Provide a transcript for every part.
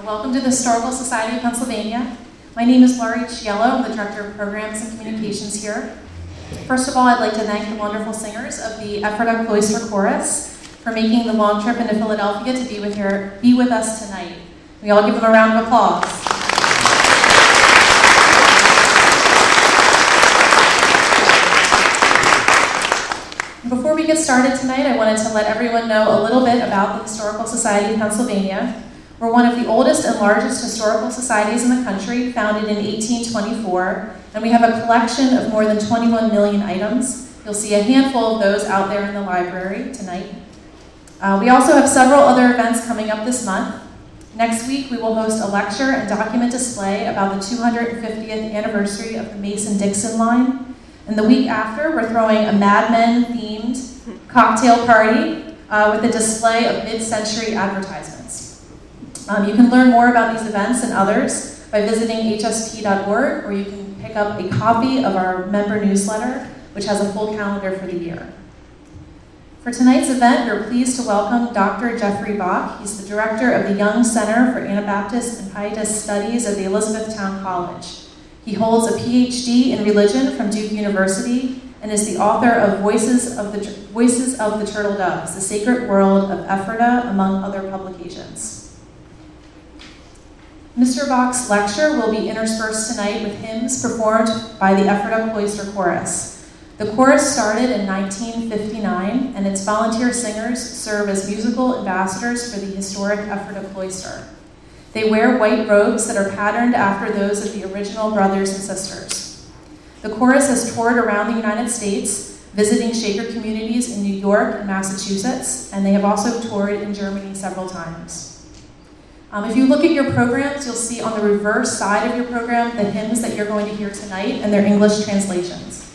Welcome to the Historical Society of Pennsylvania. My name is Laurie Chiello. I'm the Director of Programs and Communications here. First of all, I'd like to thank the wonderful singers of the Ephrata Cloister Chorus for making the long trip into Philadelphia to be with us tonight. We all give them a round of applause. Before we get started tonight, I wanted to let everyone know a little bit about the Historical Society of Pennsylvania. We're one of the oldest and largest historical societies in the country, founded in 1824, and we have a collection of more than 21 million items. You'll see a handful of those out there in the library tonight. We also have several other events coming up this month. Next week, we will host a lecture and document display about the 250th anniversary of the Mason-Dixon line. And the week after, we're throwing a Mad Men-themed cocktail party with a display of mid-century advertisements. You can learn more about these events and others by visiting hsp.org, or you can pick up a copy of our member newsletter, which has a full calendar for the year. For tonight's event, we're pleased to welcome Dr. Jeffrey Bach. He's the director of the Young Center for Anabaptist and Pietist Studies at the Elizabethtown College. He holds a PhD in religion from Duke University and is the author of Voices of the Turtle Doves, The Sacred World of Ephrata, among other publications. Mr. Bach's lecture will be interspersed tonight with hymns performed by the Ephrata Cloister Chorus. The chorus started in 1959, and its volunteer singers serve as musical ambassadors for the historic Ephrata Cloister. They wear white robes that are patterned after those of the original brothers and sisters. The chorus has toured around the United States, visiting Shaker communities in New York and Massachusetts, and they have also toured in Germany several times. If you look at your programs, you'll see on the reverse side of your program the hymns that you're going to hear tonight and their English translations.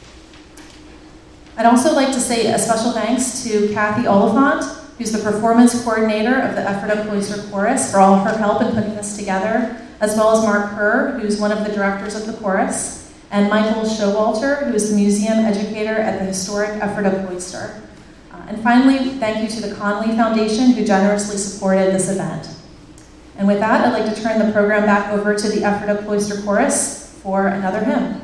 I'd also like to say a special thanks to Kathy Oliphant, who's the performance coordinator of the Ephrata Cloister Chorus, for all of her help in putting this together, as well as Mark Kerr, who's one of the directors of the chorus, and Michael Showalter, who is the museum educator at the historic Ephrata Cloister. And finally, thank you to the Conley Foundation, who generously supported this event. And with that, I'd like to turn the program back over to the Ephrata Cloister Chorus for another hymn.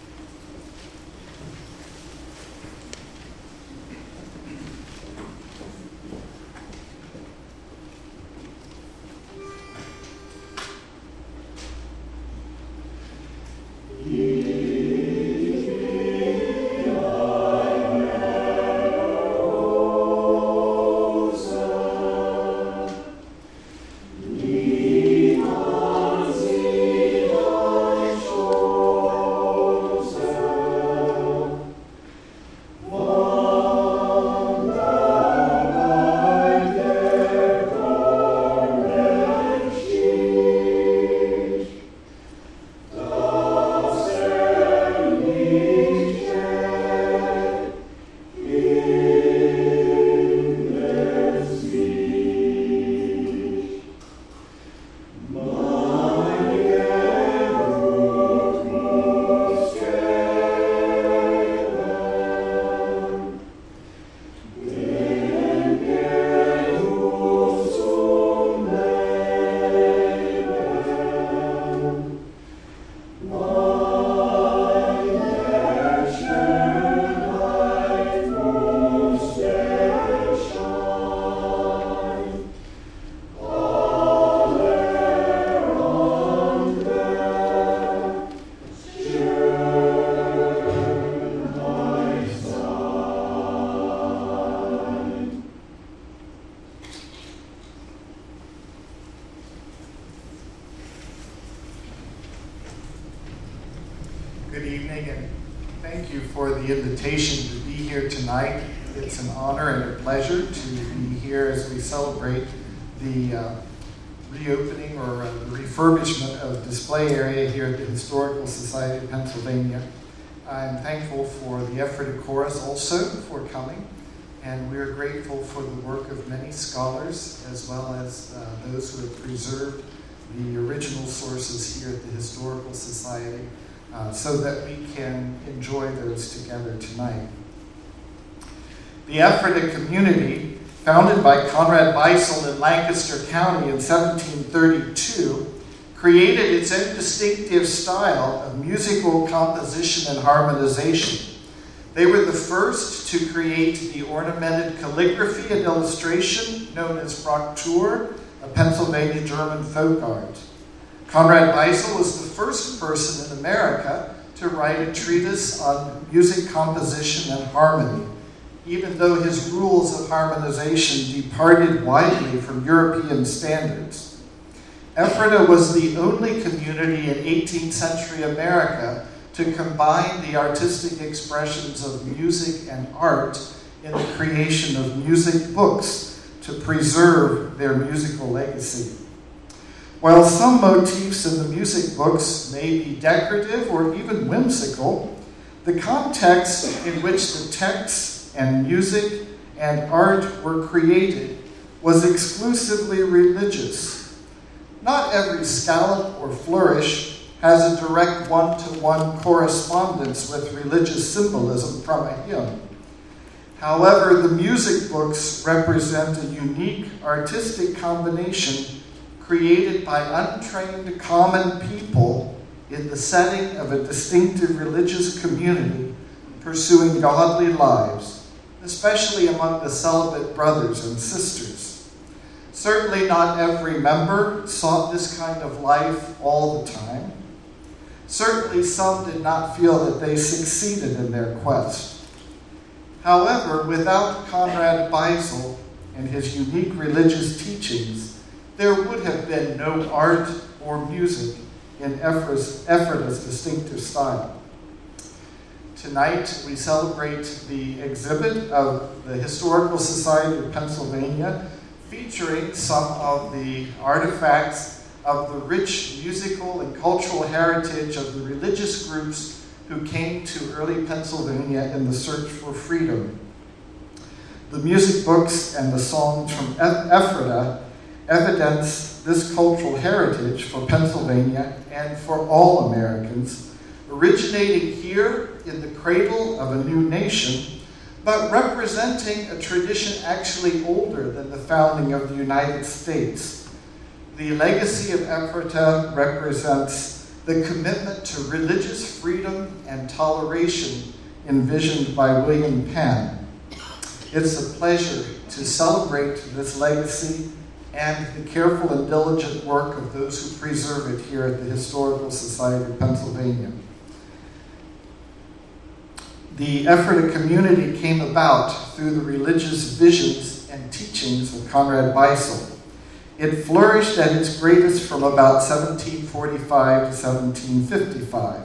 Good evening, and thank you for the invitation to be here tonight. It's an honor and a pleasure to be here as we celebrate the reopening or the refurbishment of the display area here at the Historical Society of Pennsylvania. I'm thankful for the Ephrata Chorus also for coming, and we're grateful for the work of many scholars as well as those who have preserved the original sources here at the Historical Society so that we can enjoy those together tonight. The Ephrata community founded by Conrad Beissel in Lancaster County in 1732, created its own distinctive style of musical composition and harmonization. They were the first to create the ornamented calligraphy and illustration known as Fraktur, a Pennsylvania German folk art. Conrad Beissel was the first person in America to write a treatise on music composition and harmony, even though his rules of harmonization departed widely from European standards. Ephrata was the only community in 18th century America to combine the artistic expressions of music and art in the creation of music books to preserve their musical legacy. While some motifs in the music books may be decorative or even whimsical, the context in which the texts and music and art were created was exclusively religious. Not every scallop or flourish has a direct one-to-one correspondence with religious symbolism from a hymn. However, the music books represent a unique artistic combination created by untrained common people in the setting of a distinctive religious community pursuing godly lives, especially among the celibate brothers and sisters. Certainly not every member sought this kind of life all the time. Certainly some did not feel that they succeeded in their quest. However, without Conrad Beissel and his unique religious teachings, there would have been no art or music in Ephrata's distinctive style. Tonight, we celebrate the exhibit of the Historical Society of Pennsylvania, featuring some of the artifacts of the rich musical and cultural heritage of the religious groups who came to early Pennsylvania in the search for freedom. The music books and the songs from Ephrata evidence this cultural heritage for Pennsylvania and for all Americans, originating here in the cradle of a new nation, but representing a tradition actually older than the founding of the United States. The legacy of Ephrata represents the commitment to religious freedom and toleration envisioned by William Penn. It's a pleasure to celebrate this legacy and the careful and diligent work of those who preserve it here at the Historical Society of Pennsylvania. The Ephrata community came about through the religious visions and teachings of Conrad Beissel. It flourished at its greatest from about 1745 to 1755.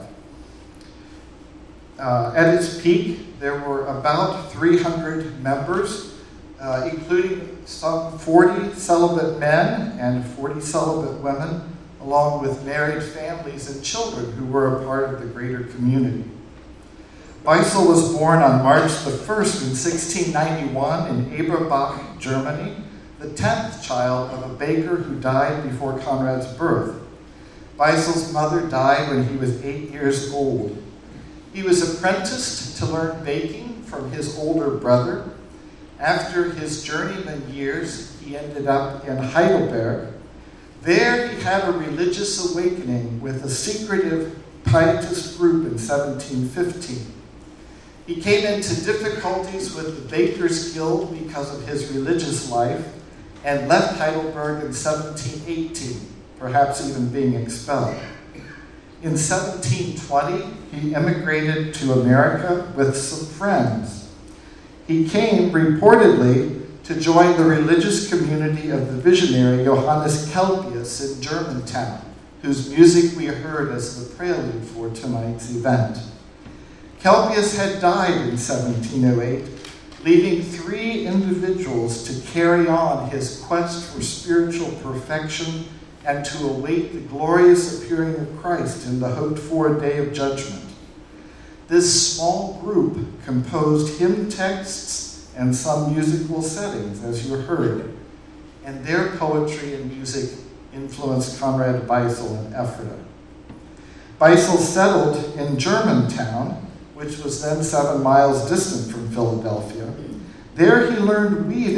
At its peak, there were about 300 members, including some 40 celibate men and 40 celibate women, along with married families and children who were a part of the greater community. Beissel was born on March the 1st in 1691 in Eberbach, Germany, the 10th child of a baker who died before Conrad's birth. Beissel's mother died when he was 8 years old. He was apprenticed to learn baking from his older brother. After his journeyman years, he ended up in Heidelberg. There he had a religious awakening with a secretive pietist group in 1715. He came into difficulties with the Bakers' Guild because of his religious life and left Heidelberg in 1718, perhaps even being expelled. In 1720, he immigrated to America with some friends. He came, reportedly, to join the religious community of the visionary Johannes Kelpius in Germantown, whose music we heard as the prelude for tonight's event. Kelpius had died in 1708, leaving 3 individuals to carry on his quest for spiritual perfection and to await the glorious appearing of Christ in the hoped-for day of judgment. This small group composed hymn texts and some musical settings, as you heard, and their poetry and music influenced Conrad Beissel and Ephrata. Beissel settled in Germantown, which was then 7 miles distant from Philadelphia. There he learned weaving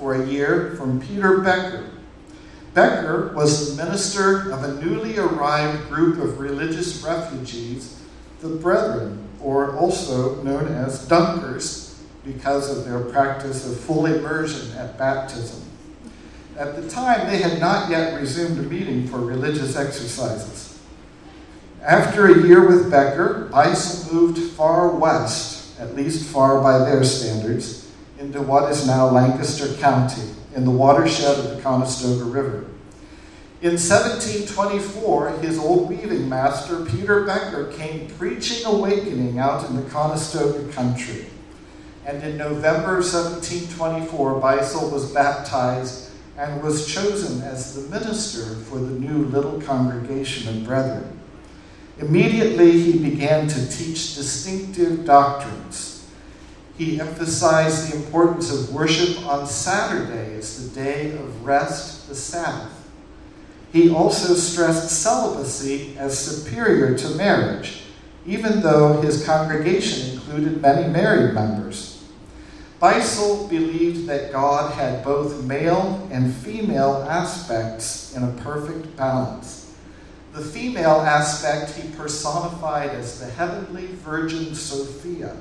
for a year from Peter Becker. Becker was the minister of a newly arrived group of religious refugees, the Brethren, or also known as Dunkers, because of their practice of full immersion at baptism. At the time, they had not yet resumed meeting for religious exercises. After a year with Becker, Beissel moved far west, at least far by their standards, into what is now Lancaster County, in the watershed of the Conestoga River. In 1724, his old weaving master, Peter Becker, came preaching awakening out in the Conestoga country. And in November 1724, Beissel was baptized and was chosen as the minister for the new little congregation of Brethren. Immediately, he began to teach distinctive doctrines. He emphasized the importance of worship on Saturday as the day of rest, the Sabbath. He also stressed celibacy as superior to marriage, even though his congregation included many married members. Beissel believed that God had both male and female aspects in a perfect balance. The female aspect he personified as the heavenly Virgin Sophia.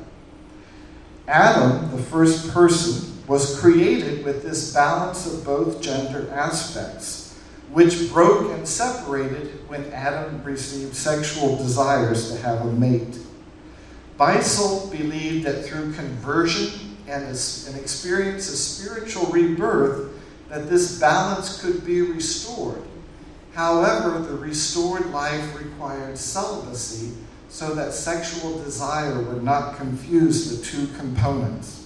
Adam, the first person, was created with this balance of both gender aspects, which broke and separated when Adam received sexual desires to have a mate. Beissel believed that through conversion and an experience of spiritual rebirth, that this balance could be restored. However, the restored life required celibacy so that sexual desire would not confuse the two components.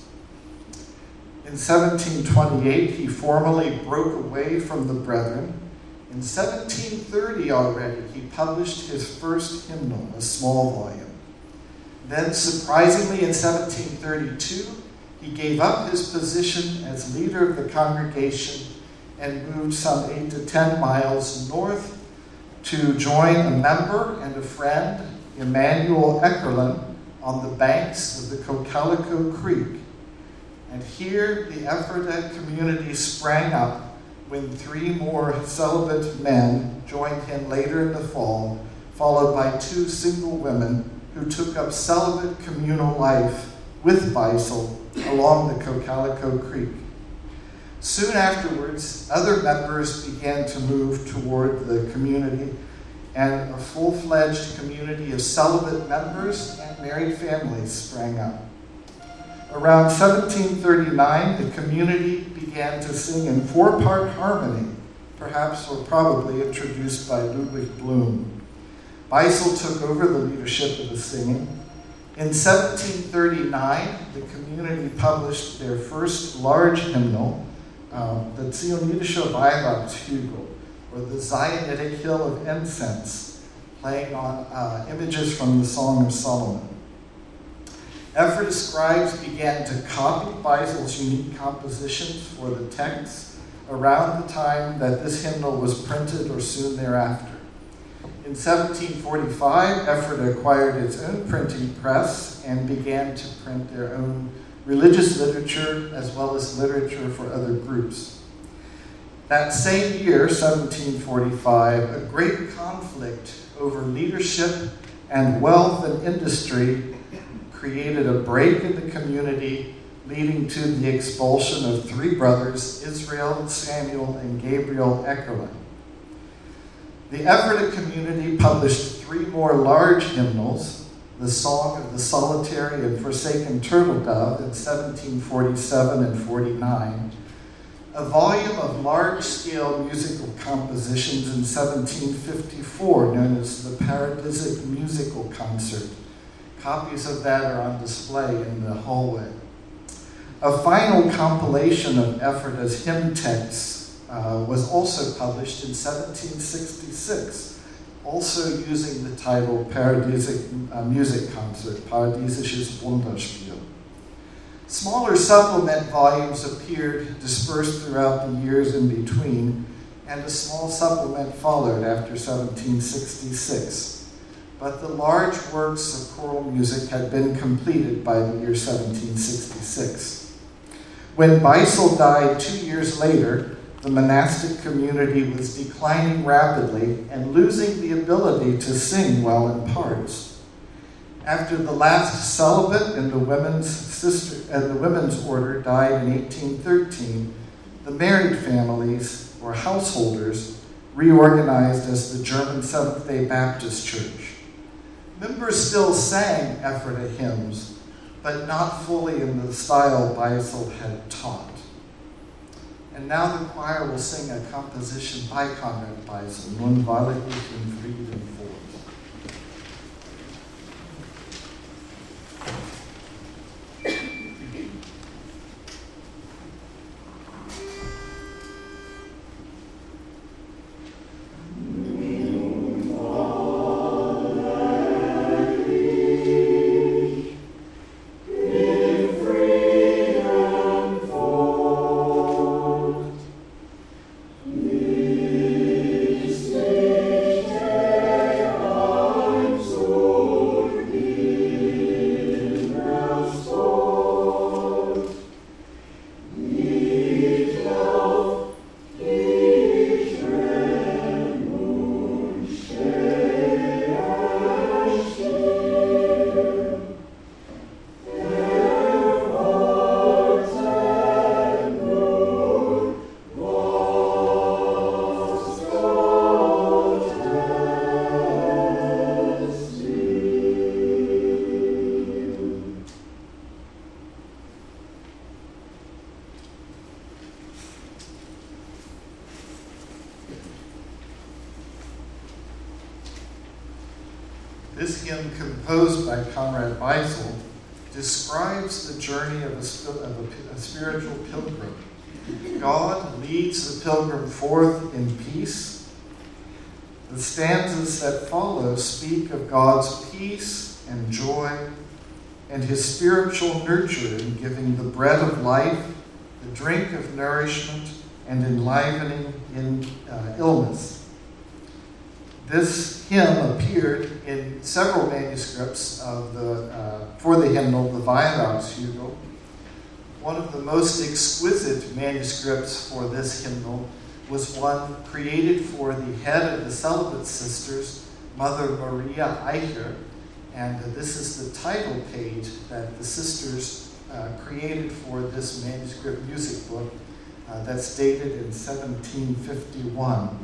In 1728, he formally broke away from the Brethren. In 1730 already, he published his first hymnal, a small volume. Then, surprisingly, in 1732, he gave up his position as leader of the congregation and moved some 8 to 10 miles north to join a member and a friend, Emmanuel Eckerlin, on the banks of the Cocalico Creek. And here the Ephrata community sprang up when 3 more celibate men joined him later in the fall, followed by 2 single women who took up celibate communal life with Beissel along the Cocalico Creek. Soon afterwards, other members began to move toward the community, and a full-fledged community of celibate members and married families sprang up. Around 1739, the community began to sing in 4-part harmony, perhaps or probably introduced by Ludwig Bloom. Beissel took over the leadership of the singing. In 1739, the community published their first large hymnal, the Zionische Weihnachtshügel, or the Zionitic Hill of Incense, playing on images from the Song of Solomon. Ephrata scribes began to copy Beissel's unique compositions for the text around the time that this hymnal was printed or soon thereafter. In 1745, Ephrata acquired its own printing press and began to print their own religious literature as well as literature for other groups. That same year, 1745, a great conflict over leadership and wealth and industry created a break in the community, leading to the expulsion of 3 brothers, Israel, Samuel, and Gabriel Eckerlin. The Ephrata community published 3 more large hymnals, the Song of the Solitary and Forsaken Turtle Dove in 1747 and 49, a volume of large-scale musical compositions in 1754 known as the Paradisic Musical Concert. Copies of that are on display in the hallway. A final compilation of Ephrata's hymn texts was also published in 1766, also using the title Paradisic Music Concert, Paradisisches Wunderspiel. Smaller supplement volumes appeared dispersed throughout the years in between, and a small supplement followed after 1766. But the large works of choral music had been completed by the year 1766. When Beisel died 2 years later, the monastic community was declining rapidly and losing the ability to sing well in parts. After the last celibate and the women's order died in 1813, the married families, or householders, reorganized as the German Seventh-day Baptist Church. Members still sang Ephrata hymns, but not fully in the style Beisel had taught. And now the choir will sing a composition by Conrad Beisel, Nun walle ich in Frieden fort. This hymn, composed by Conrad Beisel, describes the journey of a spiritual pilgrim. God leads the pilgrim forth in peace. The stanzas that follow speak of God's peace and joy and his spiritual nurture in giving the bread of life, the drink of nourishment, and enlivening in illness. This hymn appeared in several manuscripts for the hymnal, the Weihnachtshymnal. One of the most exquisite manuscripts for this hymnal was one created for the head of the celibate sisters, Mother Maria Eicher, and this is the title page that the sisters created for this manuscript music book that's dated in 1751.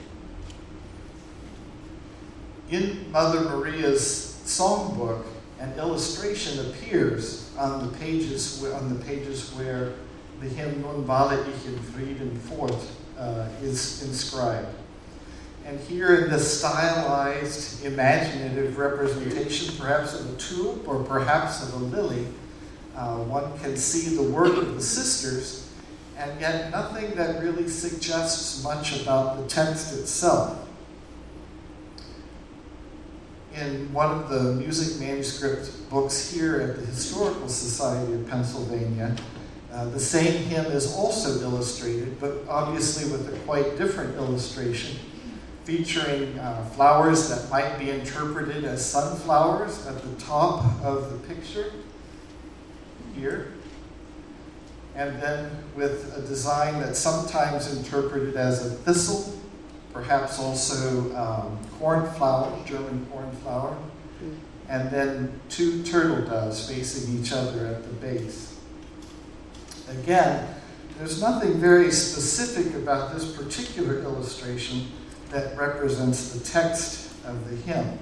In Mother Maria's songbook, an illustration appears on the pages where the hymn Nun walle ich in Frieden fort is inscribed. And here in this stylized, imaginative representation, perhaps of a tulip or perhaps of a lily, one can see the work of the sisters, and yet nothing that really suggests much about the text itself. In one of the music manuscript books here at the Historical Society of Pennsylvania, the same hymn is also illustrated, but obviously with a quite different illustration, featuring flowers that might be interpreted as sunflowers at the top of the picture here, and then with a design that's sometimes interpreted as a thistle, perhaps also cornflower, German cornflower, and then two turtle doves facing each other at the base. Again, there's nothing very specific about this particular illustration that represents the text of the hymn.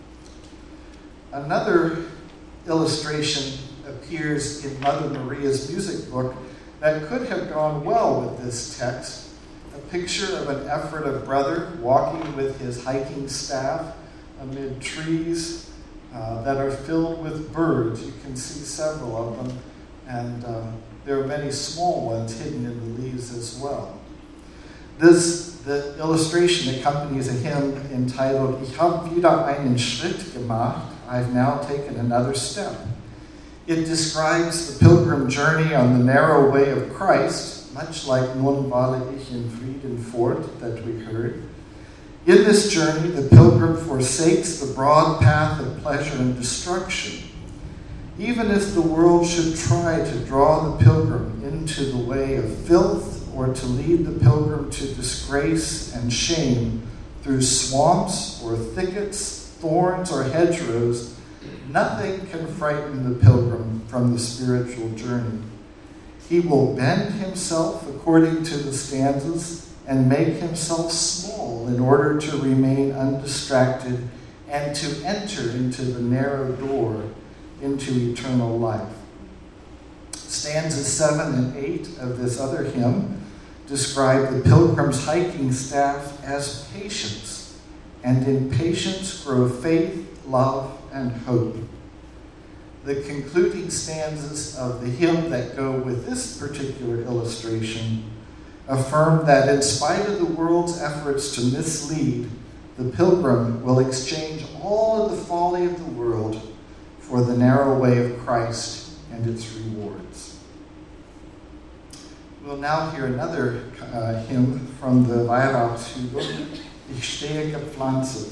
Another illustration appears in Mother Maria's music book that could have gone well with this text. A picture of an Ephrata brother walking with his hiking staff amid trees that are filled with birds. You can see several of them, and there are many small ones hidden in the leaves as well. The illustration accompanies a hymn entitled Ich hab wieder einen Schritt gemacht, I've now taken another step. It describes the pilgrim journey on the narrow way of Christ, much like Nun walle ich in Frieden fort that we heard. In this journey, the pilgrim forsakes the broad path of pleasure and destruction. Even if the world should try to draw the pilgrim into the way of filth or to lead the pilgrim to disgrace and shame through swamps or thickets, thorns or hedgerows, nothing can frighten the pilgrim from the spiritual journey. He will bend himself according to the stanzas and make himself small in order to remain undistracted and to enter into the narrow door into eternal life. Stanzas 7 and 8 of this other hymn describe the pilgrim's hiking staff as patience, and in patience grow faith, love, and hope. The concluding stanzas of the hymn that go with this particular illustration affirm that in spite of the world's efforts to mislead, the pilgrim will exchange all of the folly of the world for the narrow way of Christ and its rewards. We'll now hear another hymn from the Weihnachtshymne, Ich stehe gepflanzt.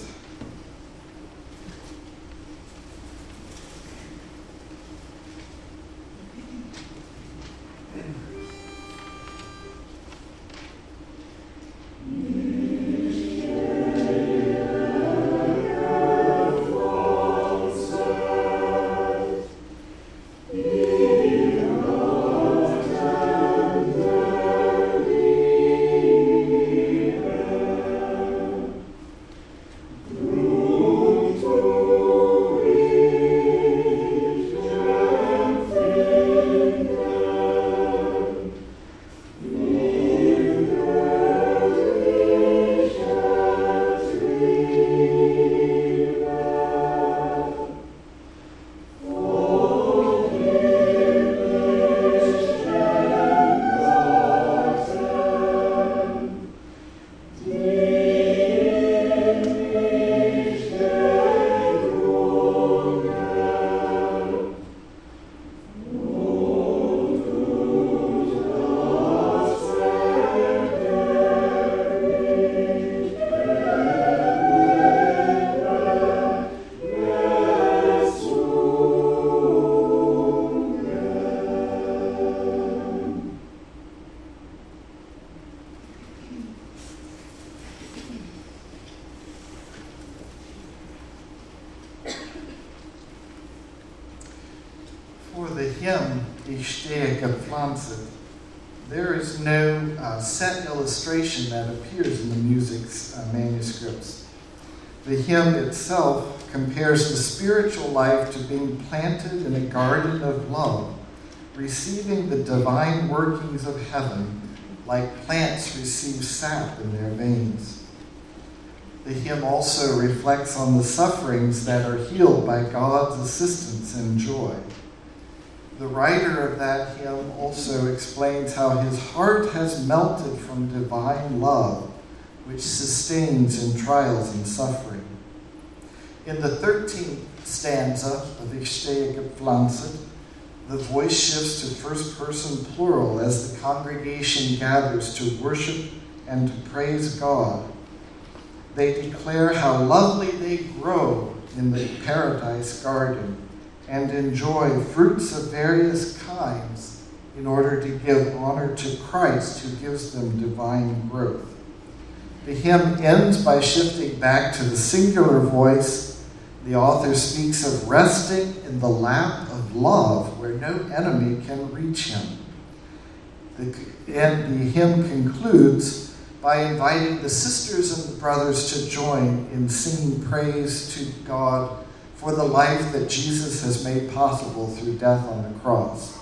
For the hymn, Ich stehe gepflanzt, there is no set illustration that appears in the music's manuscripts. The hymn itself compares the spiritual life to being planted in a garden of love, receiving the divine workings of heaven like plants receive sap in their veins. The hymn also reflects on the sufferings that are healed by God's assistance and joy. The writer of that hymn also explains how his heart has melted from divine love, which sustains in trials and suffering. In the 13th stanza of Ich stehe gepflanzt, the voice shifts to first person plural as the congregation gathers to worship and to praise God. They declare how lovely they grow in the paradise garden and enjoy fruits of various kinds in order to give honor to Christ who gives them divine growth. The hymn ends by shifting back to the singular voice. The author speaks of resting in the lap of love where no enemy can reach him. And the hymn concludes by inviting the sisters and the brothers to join in singing praise to God for the life that Jesus has made possible through death on the cross.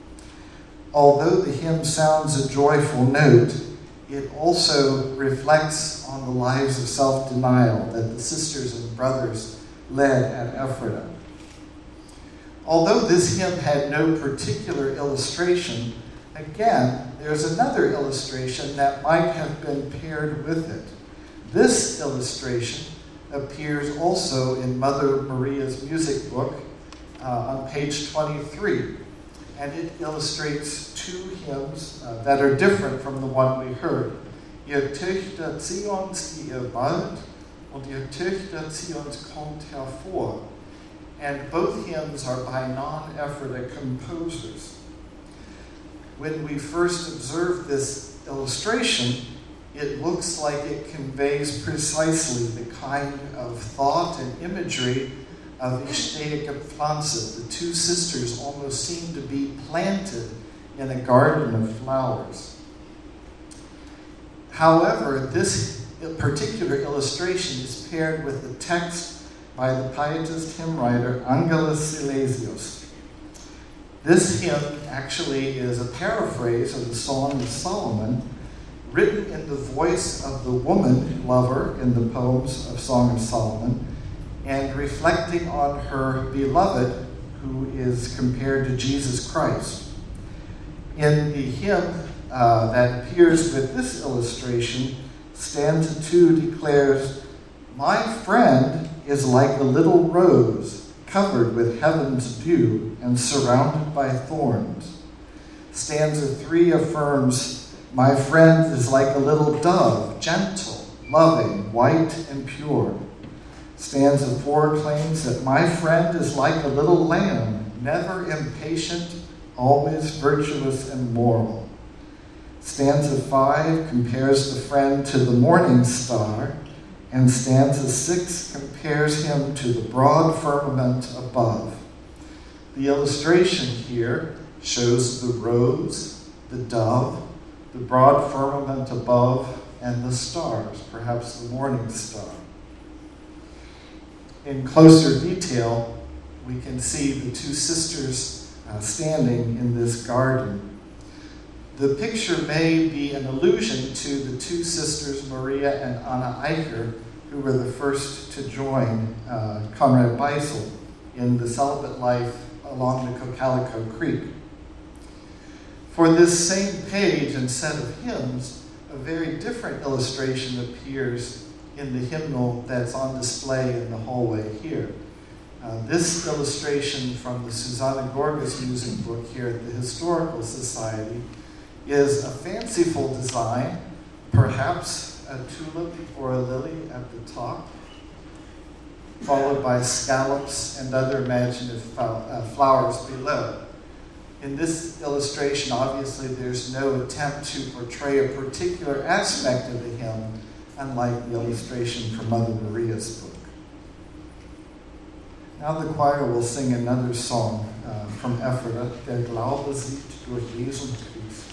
Although the hymn sounds a joyful note, it also reflects on the lives of self-denial that the sisters and brothers led at Ephrata. Although this hymn had no particular illustration, again, there's another illustration that might have been paired with it. This illustration appears also in Mother Maria's music book on page 23. And it illustrates two hymns that are different from the one we heard. Ihr Töchter Zions, die ihr wallt, und ihr Töchter Zions kommt hervor. and both hymns are by non-Ephrata composers. When we first observe this illustration, it looks like it conveys precisely the kind of thought and imagery of Ichteike-Pflanze. The two sisters almost seem to be planted in a garden of flowers. However, this particular illustration is paired with a text by the Pietist hymn writer Angelus Silesius. This hymn actually is a paraphrase of the Song of Solomon, written in the voice of the woman lover in the poems of Song of Solomon, and reflecting on her beloved, who is compared to Jesus Christ. In the hymn that appears with this illustration, stanza 2 declares, "My friend is like a little rose, covered with heaven's dew and surrounded by thorns." Stanza 3 affirms, "My friend is like a little dove, gentle, loving, white, and pure." Stanza 4 claims that my friend is like a little lamb, never impatient, always virtuous and moral. Stanza 5 compares the friend to the morning star, and stanza 6 compares him to the broad firmament above. The illustration here shows the rose, the dove, the broad firmament above, and the stars, perhaps the morning star. In closer detail, we can see the two sisters standing in this garden. The picture may be an allusion to the two sisters, Maria and Anna Eicher, who were the first to join Conrad Beissel in the celibate life along the Cocalico Creek. For this same page and set of hymns, a very different illustration appears in the hymnal that's on display in the hallway here. This illustration from the Susanna Gorgas music book here at the Historical Society is a fanciful design, perhaps a tulip or a lily at the top, followed by scallops and other imaginative flowers below. In this illustration, obviously, there's no attempt to portray a particular aspect of the hymn, unlike the illustration from Mother Maria's book. Now the choir will sing another song from Ephrata, Der Glaube siegt durch Jesu Christ.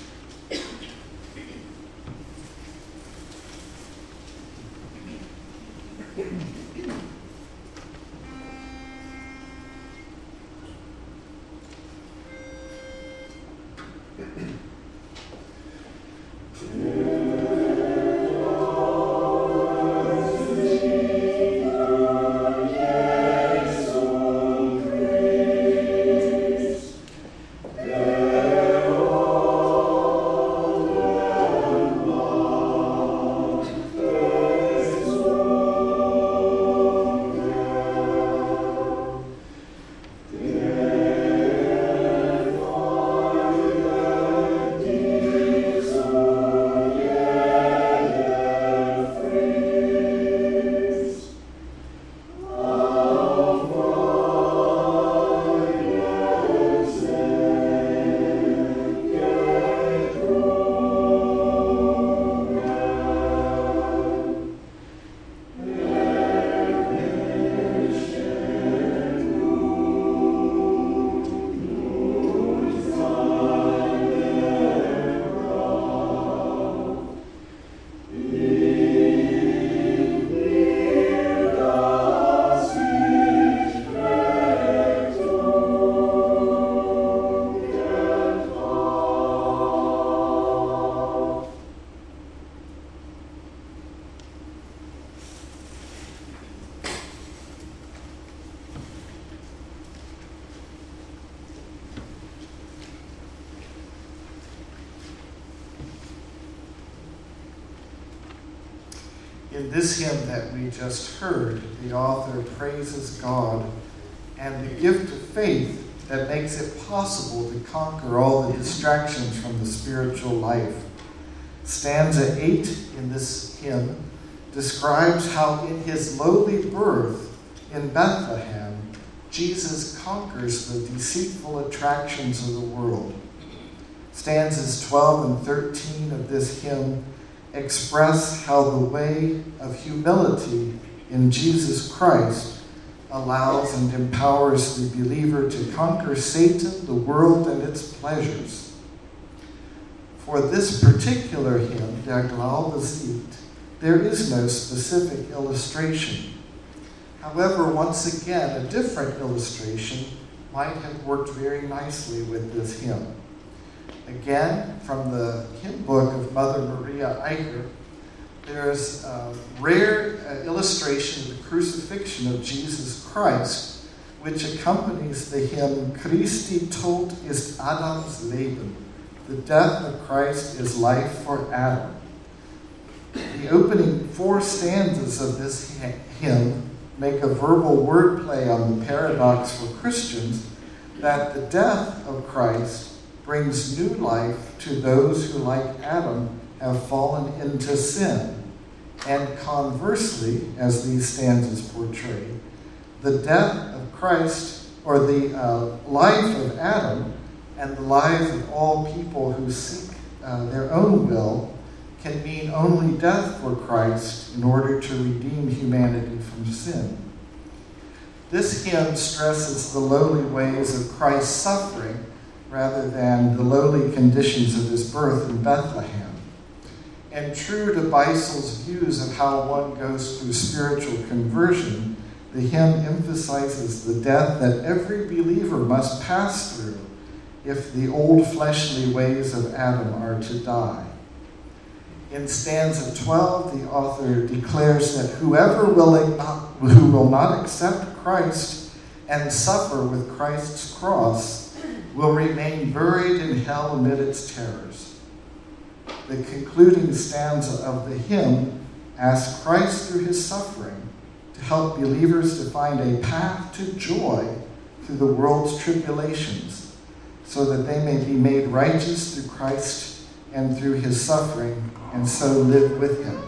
In this hymn that we just heard, the author praises God and the gift of faith that makes it possible to conquer all the distractions from the spiritual life. Stanza 8 in this hymn describes how in his lowly birth in Bethlehem, Jesus conquers the deceitful attractions of the world. Stanzas 12 and 13 of this hymn express how the way of humility in Jesus Christ allows and empowers the believer to conquer Satan, the world, and its pleasures. For this particular hymn, Der Glaube siegt, there is no specific illustration. However, once again, a different illustration might have worked very nicely with this hymn. Again, from the hymn book of Mother Maria Eicher, there's a rare illustration of the crucifixion of Jesus Christ, which accompanies the hymn Christi Tod ist Adams Leben. The death of Christ is life for Adam. The opening 4 stanzas of this hymn make a verbal wordplay on the paradox for Christians that the death of Christ brings new life to those who, like Adam, have fallen into sin. And conversely, as these stanzas portray, the death of Christ, or the life of Adam, and the lives of all people who seek their own will, can mean only death for Christ in order to redeem humanity from sin. This hymn stresses the lowly ways of Christ's suffering rather than the lowly conditions of his birth in Bethlehem. And true to Beissel's views of how one goes through spiritual conversion, the hymn emphasizes the death that every believer must pass through if the old fleshly ways of Adam are to die. In stanza 12, the author declares that whoever who will not accept Christ and suffer with Christ's cross will remain buried in hell amid its terrors. The concluding stanza of the hymn asks Christ through his suffering to help believers to find a path to joy through the world's tribulations, so that they may be made righteous through Christ and through his suffering, and so live with him.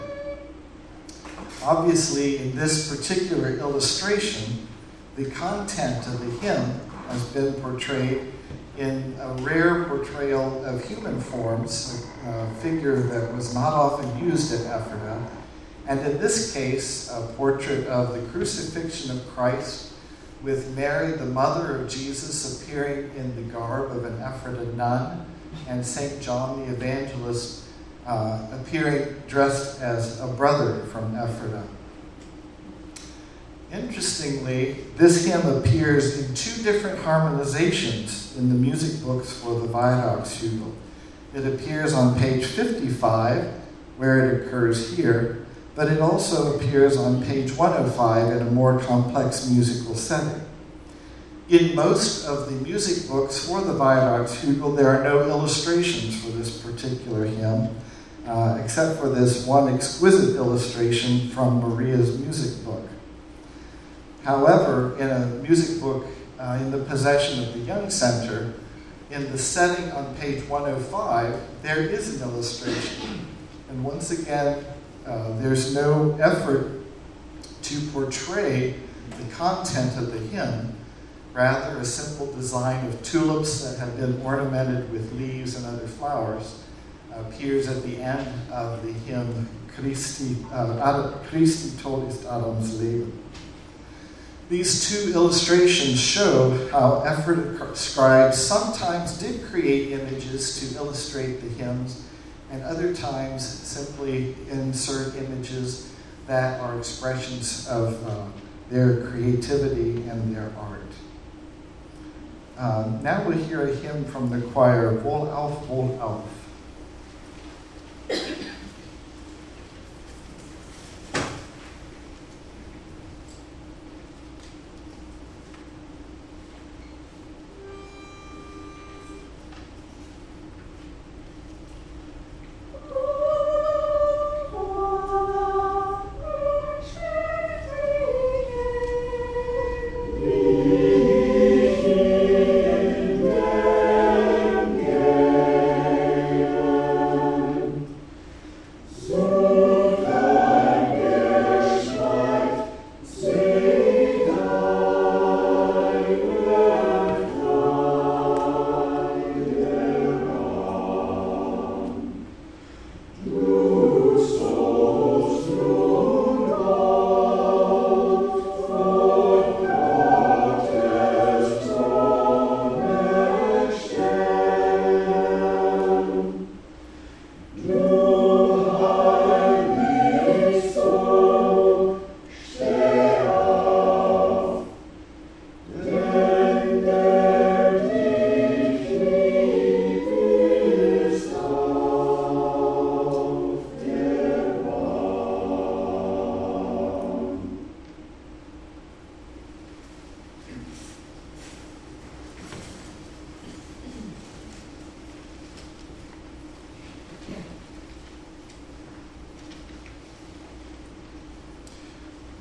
Obviously, in this particular illustration, the content of the hymn has been portrayed in a rare portrayal of human forms, a figure that was not often used at Ephrata, and in this case, a portrait of the crucifixion of Christ with Mary, the mother of Jesus, appearing in the garb of an Ephrata nun, and St. John the Evangelist appearing dressed as a brother from Ephrata. Interestingly, this hymn appears in 2 different harmonizations in the music books for the Weihnachtshügel. It appears on page 55, where it occurs here, but it also appears on page 105 in a more complex musical setting. In most of the music books for the Weihnachtshügel, there are no illustrations for this particular hymn, except for this one exquisite illustration from Maria's music book. However, in a music book in the possession of the Young Center, in the setting on page 105, there is an illustration. And once again, there's no effort to portray the content of the hymn, rather a simple design of tulips that have been ornamented with leaves and other flowers appears at the end of the hymn Christi Tod ist Adams Leben. These 2 illustrations show how Ephrata scribes sometimes did create images to illustrate the hymns, and other times simply insert images that are expressions of their creativity and their art. Now we'll hear a hymn from the choir, Wohlauf, Wohlauf.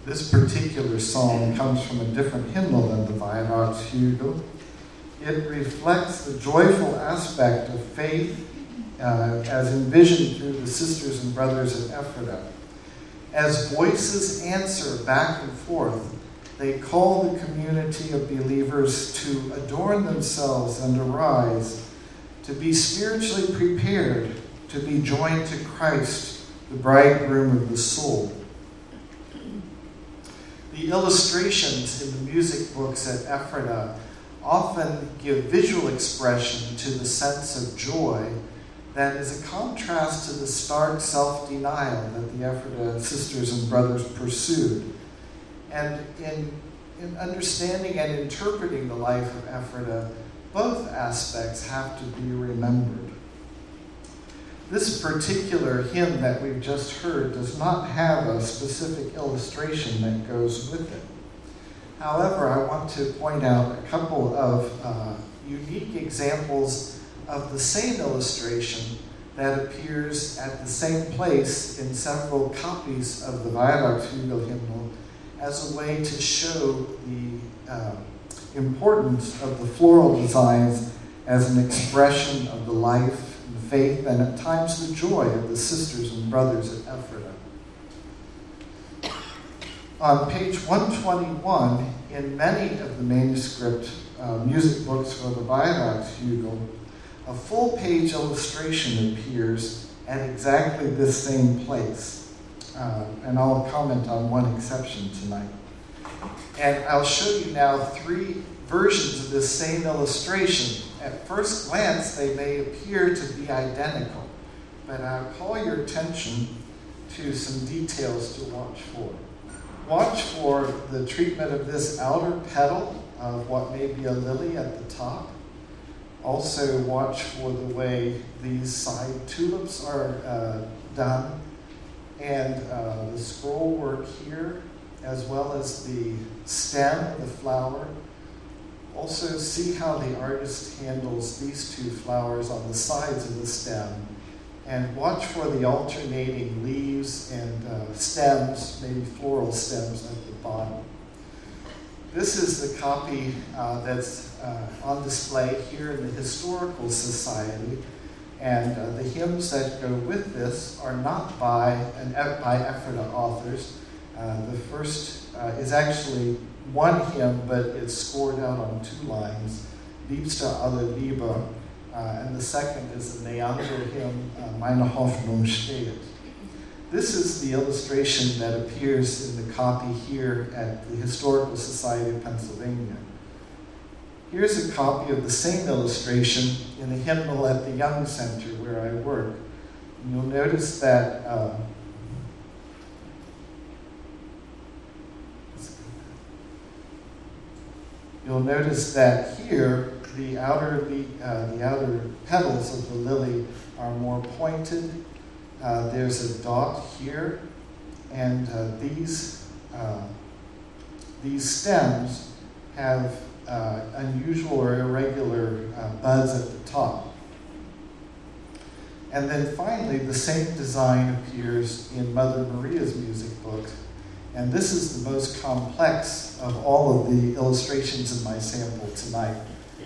This particular song comes from a different hymnal than the Weihnachtshymnal. It reflects the joyful aspect of faith as envisioned through the sisters and brothers at Ephrata. As voices answer back and forth, they call the community of believers to adorn themselves and arise, to be spiritually prepared, to be joined to Christ, the bridegroom of the soul. The illustrations in the music books at Ephrata often give visual expression to the sense of joy that is a contrast to the stark self-denial that the Ephrata sisters and brothers pursued. And in understanding and interpreting the life of Ephrata, both aspects have to be remembered. This particular hymn that we've just heard does not have a specific illustration that goes with it. However, I want to point out a couple of unique examples of the same illustration that appears at the same place in several copies of the Weihnachtshymnal hymnal as a way to show the importance of the floral designs as an expression of the life and the faith and at times the joy of the sisters and brothers at Ephrata. On page 121, in many of the manuscript music books for the Weihnachtshymnal, a full-page illustration appears at exactly this same place. And I'll comment on one exception tonight. And I'll show you now 3 versions of this same illustration. At first glance, they may appear to be identical, but I'll call your attention to some details to watch for. Watch for the treatment of this outer petal of what may be a lily at the top. Also watch for the way these side tulips are done, and the scroll work here, as well as the stem of the flower. Also see how the artist handles these 2 flowers on the sides of the stem, and watch for the alternating leaves and stems, maybe floral stems at the bottom. This is the copy that's on display here in the Historical Society, and the hymns that go with this are not by Ephrata authors. The first is actually one hymn, but it's scored out on 2 lines, Liebste aller Liebe, and the second is the Neander hymn, Meine Hoffnung steht. This is the illustration that appears in the copy here at the Historical Society of Pennsylvania. Here's a copy of the same illustration in a hymnal at the Young Center where I work. And you'll notice that here the outer petals of the lily are more pointed. There's a dot here, and these stems have unusual or irregular buds at the top. And then finally, the same design appears in Mother Maria's music book. And this is the most complex of all of the illustrations in my sample tonight.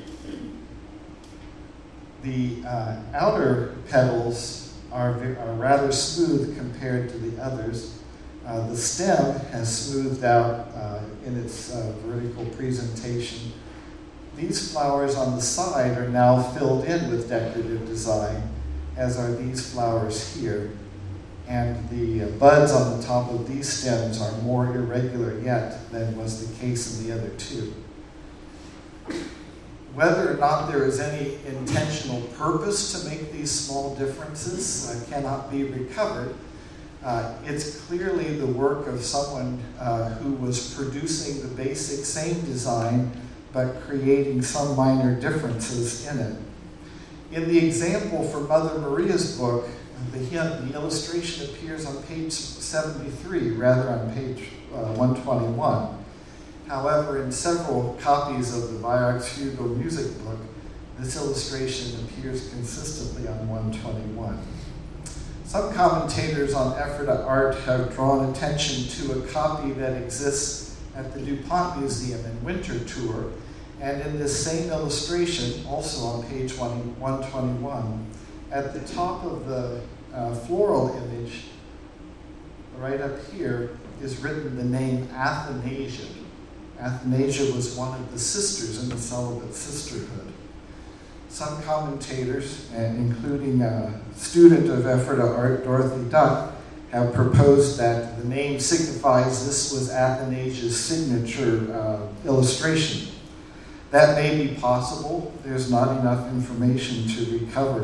The outer petals are rather smooth compared to the others. The stem has smoothed out in its vertical presentation. These flowers on the side are now filled in with decorative design, as are these flowers here. And the buds on the top of these stems are more irregular yet than was the case in the other 2. Whether or not there is any intentional purpose to make these small differences cannot be recovered. It's clearly the work of someone who was producing the basic same design, but creating some minor differences in it. In the example for Mother Maria's book, the illustration appears on page 73 rather on page 121. However, in several copies of the Weihnachtshymnal music book, this illustration appears consistently on 121. Some commentators on Ephrata art have drawn attention to a copy that exists at the DuPont Museum in Winterthur, and in this same illustration, also on page 121, at the top of the floral image, right up here, is written the name Athanasia. Athanasia was one of the sisters in the Celibate Sisterhood. Some commentators, including a student of Ephrata art, Dorothy Duck, have proposed that the name signifies this was Athanasia's signature illustration. That may be possible. There's not enough information to recover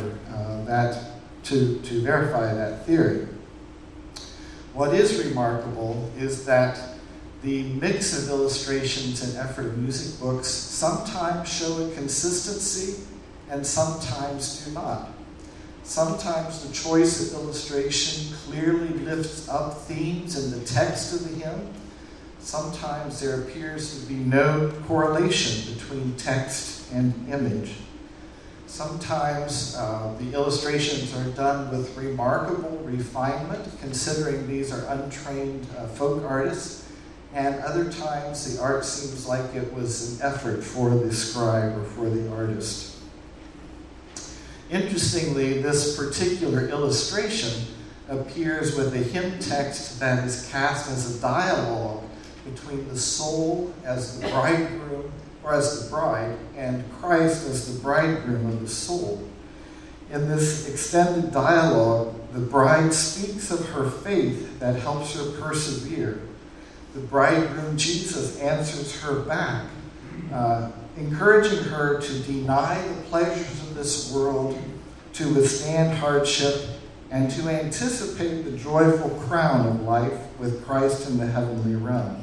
to verify that theory. What is remarkable is that the mix of illustrations in Ephrata music books sometimes show a consistency and sometimes do not. Sometimes the choice of illustration clearly lifts up themes in the text of the hymn. Sometimes there appears to be no correlation between text and image. Sometimes the illustrations are done with remarkable refinement, considering these are untrained folk artists, and other times the art seems like it was an effort for the scribe or for the artist. Interestingly, this particular illustration appears with a hymn text that is cast as a dialogue between the soul as the bridegroom, or as the bride, and Christ as the bridegroom of the soul. In this extended dialogue, the bride speaks of her faith that helps her persevere. The bridegroom, Jesus, answers her back, encouraging her to deny the pleasures of this world, to withstand hardship, and to anticipate the joyful crown of life with Christ in the heavenly realm.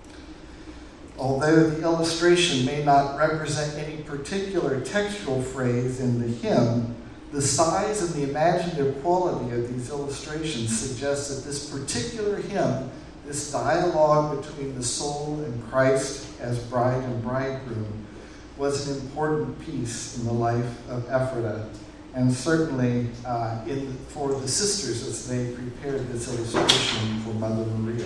Although the illustration may not represent any particular textual phrase in the hymn, the size and the imaginative quality of these illustrations suggests that this particular hymn, this dialogue between the soul and Christ as bride and bridegroom, was an important piece in the life of Ephrata, and certainly for the sisters as they prepared this illustration for Mother Maria.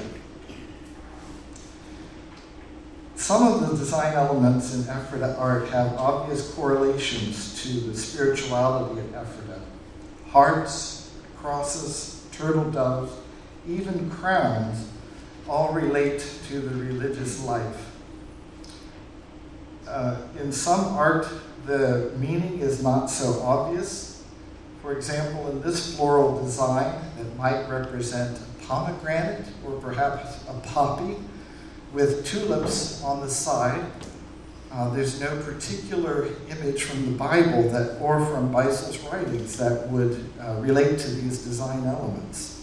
Some of the design elements in Ephrata art have obvious correlations to the spirituality of Ephrata. Hearts, crosses, turtle doves, even crowns all relate to the religious life. In some art, the meaning is not so obvious. For example, in this floral design that might represent a pomegranate or perhaps a poppy, with tulips on the side. There's no particular image from the Bible or from Beissel's writings that would relate to these design elements.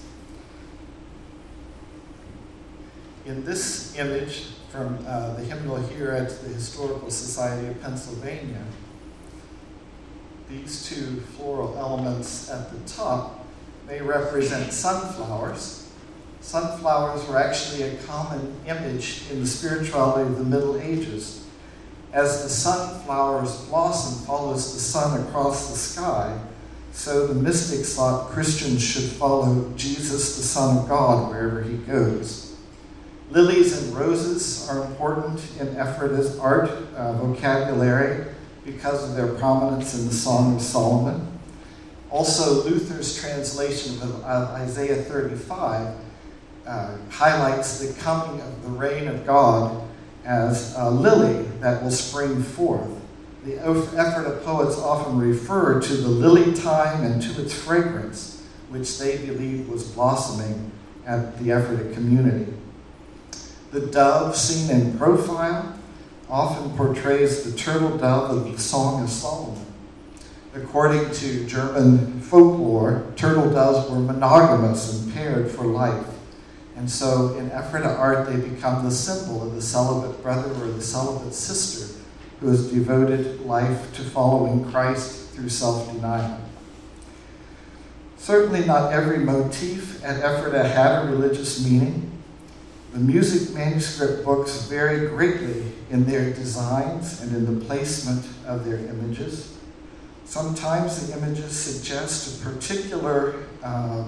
In this image from the hymnal here at the Historical Society of Pennsylvania, these two floral elements at the top may represent sunflowers. Sunflowers were actually a common image in the spirituality of the Middle Ages. As the sunflower's blossom follows the sun across the sky, so the mystics thought Christians should follow Jesus, the Son of God, wherever he goes. Lilies and roses are important in Ephrata's art vocabulary because of their prominence in the Song of Solomon. Also, Luther's translation of Isaiah 35 highlights the coming of the reign of God as a lily that will spring forth. The Ephrata poets often refer to the lily time and to its fragrance, which they believed was blossoming at the Ephrata community. The dove seen in profile often portrays the turtle dove of the Song of Solomon. According to German folklore, turtle doves were monogamous and paired for life. And so in Ephrata art, they become the symbol of the celibate brother or the celibate sister who has devoted life to following Christ through self-denial. Certainly not every motif at Ephrata had a religious meaning. The music manuscript books vary greatly in their designs and in the placement of their images. Sometimes the images suggest a particular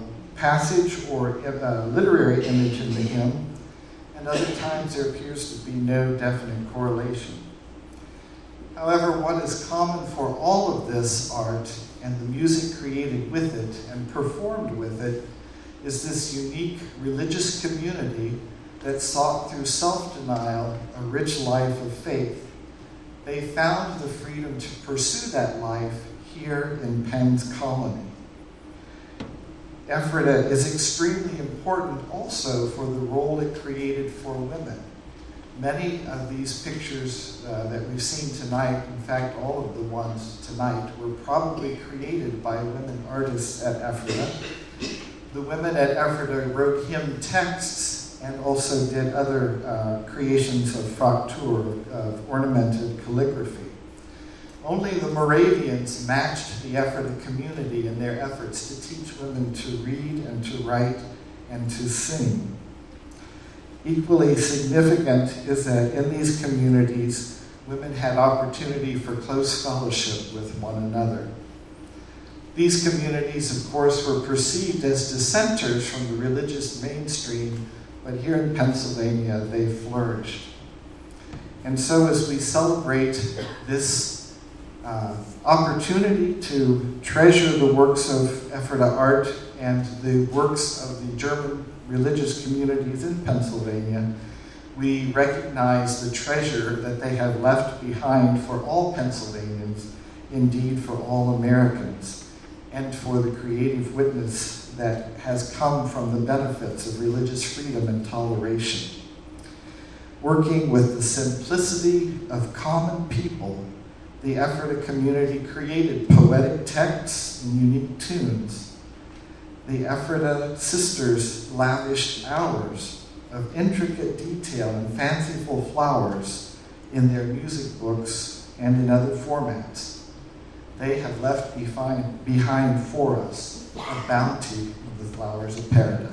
passage or literary image in the hymn, and other times there appears to be no definite correlation. However, what is common for all of this art and the music created with it and performed with it is this unique religious community that sought through self-denial a rich life of faith. They found the freedom to pursue that life here in Penn's colony. Ephrata is extremely important also for the role it created for women. Many of these pictures that we've seen tonight, in fact all of the ones tonight, were probably created by women artists at Ephrata. The women at Ephrata wrote hymn texts and also did other creations of fraktur, of ornamented calligraphy. Only the Moravians matched the Ephrata community in their efforts to teach women to read and to write and to sing. Equally significant is that in these communities, women had opportunity for close fellowship with one another. These communities, of course, were perceived as dissenters from the religious mainstream, but here in Pennsylvania, they flourished. And so as we celebrate this opportunity to treasure the works of Ephrata art and the works of the German religious communities in Pennsylvania, we recognize the treasure that they have left behind for all Pennsylvanians, indeed for all Americans, and for the creative witness that has come from the benefits of religious freedom and toleration. Working with the simplicity of common people, the Ephrata community created poetic texts and unique tunes. The Ephrata sisters lavished hours of intricate detail and fanciful flowers in their music books and in other formats. They have left behind for us a bounty of the flowers of paradise.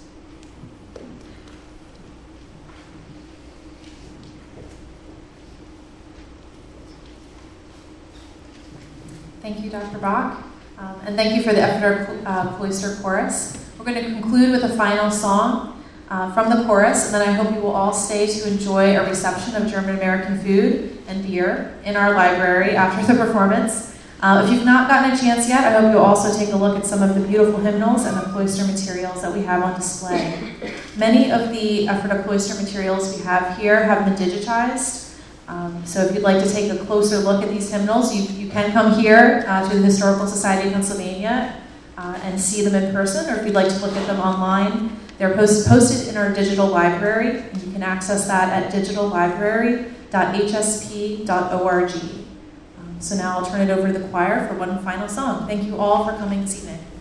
Thank you, Dr. Bach, and thank you for the Ephrata Cloister Chorus. We're going to conclude with a final song from the chorus, and then I hope you will all stay to enjoy a reception of German-American food and beer in our library after the performance. If you've not gotten a chance yet, I hope you'll also take a look at some of the beautiful hymnals and the cloister materials that we have on display. Many of the Ephrata Cloister materials we have here have been digitized. So if you'd like to take a closer look at these hymnals, you can come here to the Historical Society of Pennsylvania and see them in person, or if you'd like to look at them online, they're posted in our digital library, and you can access that at digitallibrary.hsp.org. So now I'll turn it over to the choir for one final song. Thank you all for coming this evening.